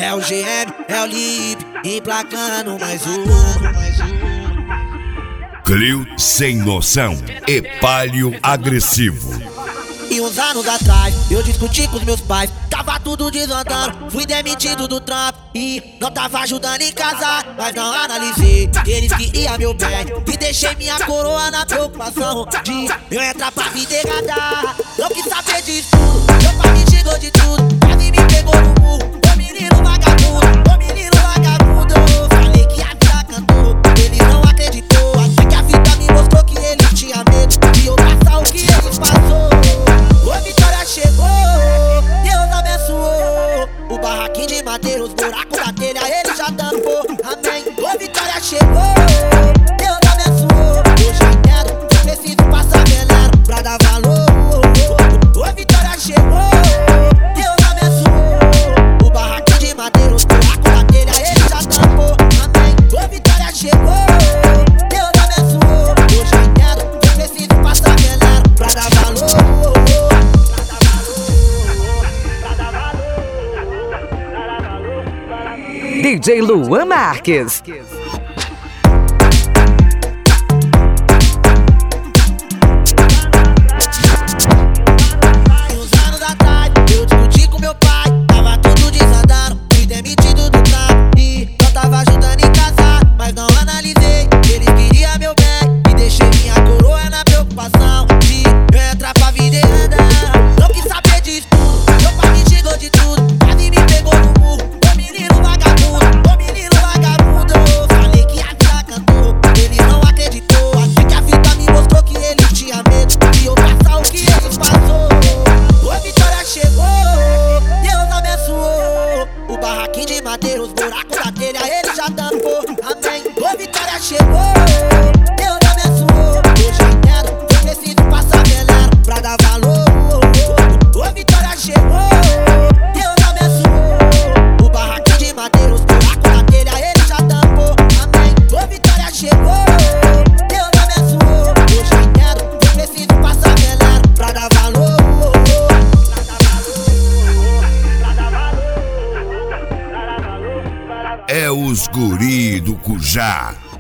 É o GM, é o Lipe, emplacando mais uma. Clio sem noção e Palio agressivo. E uns anos atrás, eu discuti com os meus pais, tava tudo desandando, fui demitido do trampo e não tava ajudando em casar. Mas não analisei que eles queriam meu bem e deixei minha coroa na preocupação de eu entrar pra me degradar. Não quis saber disso tudo, meu pai me xingou de tudo, quase me pegou no murro. Ô menino vagabundo, ô menino vagabundo. Falei que a vida cantou, ele não acreditou. Até que a vida me mostrou que ele tinha medo de eu passar o que eles passou. A vitória chegou, Deus abençoou. O barraquinho de madeira, os buracos da telha, ele já tampou. Amém. A vitória chegou, Deus abençoou. Hoje eu entendo, eu preciso passar veneno pra dar valor. A vitória chegou, Deus abençoou. O barraquinho de madeira, os buracos da telha, ele já tampou. Amém. A vitória chegou, Deus abençoou. Hoje eu entendo, eu preciso passar veneno pra dar valor. DJ Luan Marques. Uns anos atrás, eu discuti com meu pai, tava tudo desandando, fui demitido do trampo e não tava ajudando em casar. Mas não analisei, eles queriam meu bem e deixei minha coroa na preocupação de eu entrar pra vida e andar. Não quis saber disso tudo, meu pai me xingou de tudo, quase me pegou no murro. Ô menino vagabundo, ô menino vagabundo. Falei que a vida cantou, ele não acreditou. Até que a vida me mostrou que ele tinha medo de eu passar o que eles passou. A vitória chegou, Deus abençoou. O barraquinho de madeira, os buracos da telha, ele já tampou. Amém. A vitória chegou, Deus abençoou. Hoje eu entendo, eu preciso passar veneno pra dar valor. A vitória chegou, Deus abençoou. O barraquinho de madeira, os buracos da telha, ele já tampou. Amém. A vitória chegou, Deus abençoou. Hoje eu entendo, eu preciso passar veneno pra dar valor. É os guri do Cujá.